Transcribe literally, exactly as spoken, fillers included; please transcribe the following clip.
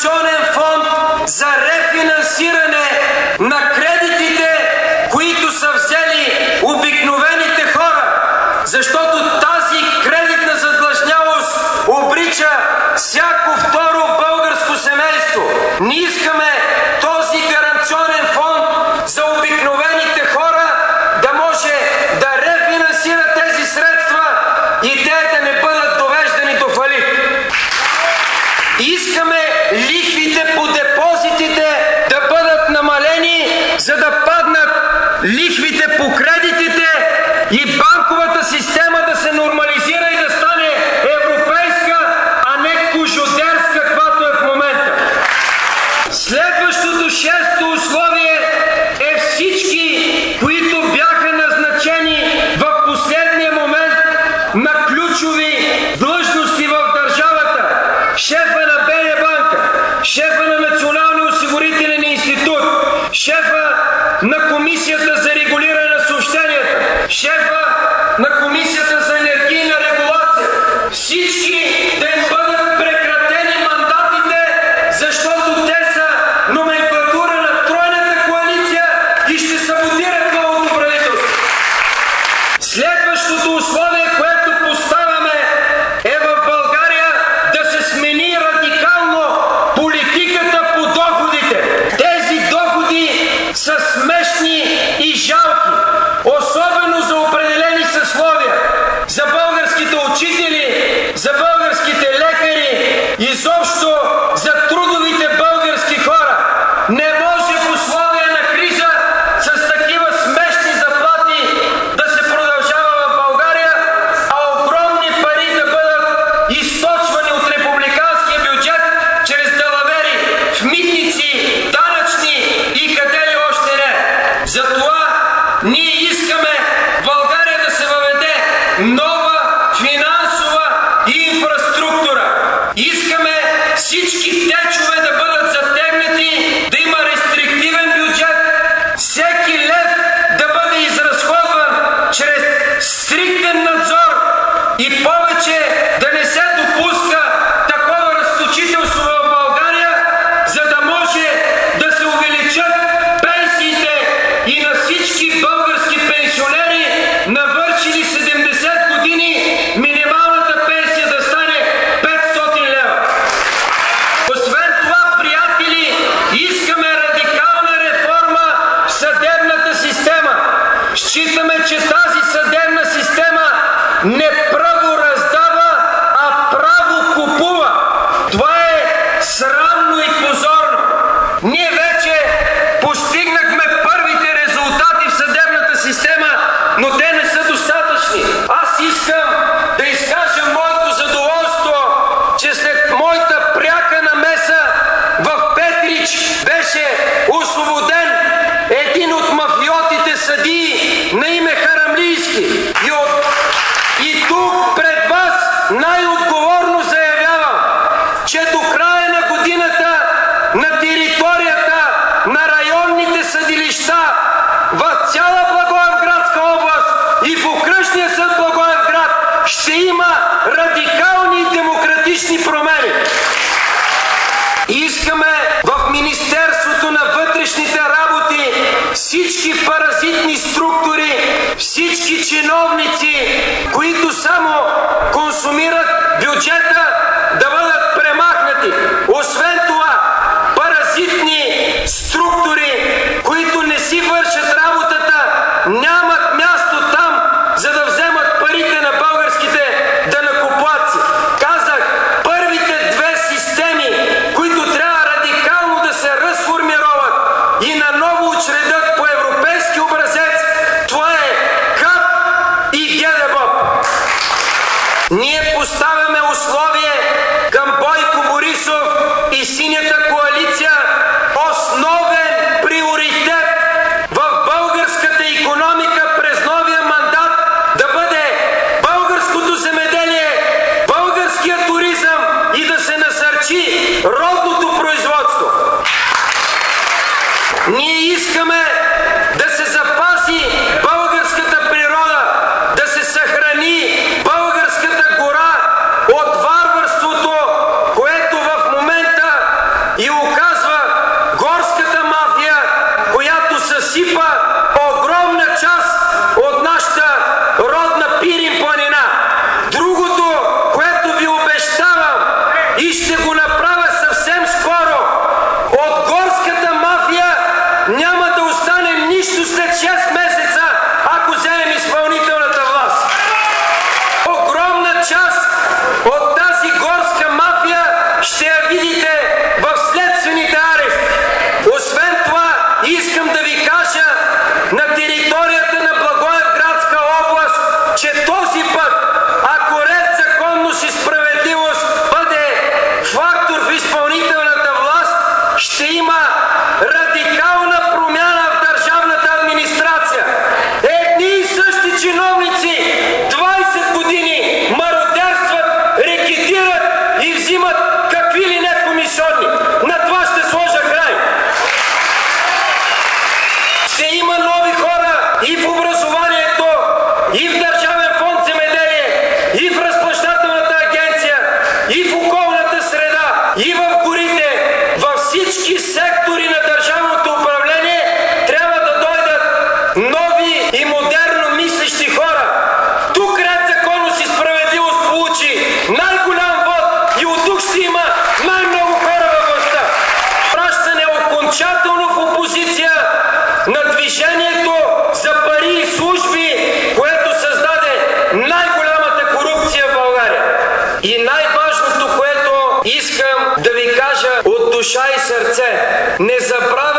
гаранционен фонд за рефинансиране на кредитите, които са взели обикновените хора, защото тази кредитна задлъжнялост обрича всяко второ българско семейство. Ние искаме този гаранционен фонд за обикновените хора да може да рефинансира тези средства и те да не бъдат довеждани до фалит. Искаме лихвите по депозитите да бъдат намалени, за да паднат лихвите по кредитите и банковата система да се нормализира и да стане европейска, а не кожодерска, каквато е в момента. Следващото шесто условие е всички, които бяха назначени в последния момент на ключови длъжности в държавата. Шефа на Б Н банка, шефа на Националния осигурителен институт, шефа на Комисията за регулиране на съобщенията, шефа на Комисията за енергийна регулация. Всички да им бъдат прекратени мандатите, защото те са номенклатура на тройната коалиция и ще саботират новото правителство. Следващото условие, което поставяме, е в България да се смени радикално политиката по доходите. Тези доходи са смешни и жалки, особено за определени съсловия, за българските учители, за българските лекари, изобщо за трудовите български хора. Не може в условия на криза с такива смешни заплати да се продължава в България, а огромни пари да бъдат източвани от републиканския бюджет чрез далавери в митници, данъчни и къде ли още не. Затова ние искаме в България да се въведе нова финансова инфраструктура. Искаме всички течове да бъдат затегнати, да има рестриктивен бюджет, всеки лев да бъде изразходван чрез стриктен надзор и повече да не се допуска такова разточителство в България, за да може да се увеличат пенсиите и на всички български пенсионери, навършили седемдесет години, минималната пенсия да стане петстотин лева. Освен това, приятели, искаме радикална реформа в съдебната система. Считаме, че тази съдебна система не право раздава, а право купува. Това е срамно и позорно. Ние вече постигнахме първите резултати в съдебната система, но те не са достатъчни. Аз искам да изкажа моето задоволство, че след моята пряка намеса в Петрич беше освободен един от мафиотите съдии на име Харамлийски. И, от... и тук пред вас най-отговорно заявявам, че до края на годината на територията на районните съдилища в цяла Благоевградска област и в окръжния съд Благоевград ще има радикални и демократични промени. Искаме в Министерството на вътрешните работи всички паразитни структури, всички чиновници, които само консумират бюджета, да бъдат премахнати. Освен това, паразитни структури, които не си вършат работата, нямат място там, за да вземат парите на българските данъкоплатци. Казах, първите две системи, които трябва радикално да се разформироват и наново учредят по европейски образец, това е КАП и ГДБОП. Ние поставяме условие към Бойко Борисов и Синята коалиция, основен приоритет в българската икономика през новия мандат да бъде българското земеделие, българския туризъм и да се насърчи родното производство. Ние искаме да се запази българската природа, да се съхрани българската гора от варварството, което в момента част от тази горска мафия ще я видите в следствените арести. Освен това, искам да ви кажа, на територията на Благоевградска област, че този път, ако ред, законност и справедливост бъде фактор в изпълнителната власт, ще има радикална промяна в държавната администрация. Едни и същи чиновници двайсет години мародерстват, рекетират и взимат какви ли не комисионни. На това ще сложа край. Ще има нови хора и в образованието, и в Държавен фонд земеделие, и в Разплащателната агенция, и в околната среда, и в горите. Във всички сектори на държавното управление трябва да дойдат нови и модерно мислещи хора. Тук ред, законност и справедливост получи най-голям вод и от тук ще има най-много хора във властта. Пращане окончателно в опозиция на движението за пари и служби, което създаде най-голямата корупция в България. И най-важното, което искам да ви кажа от душа и сърце, не забравяйте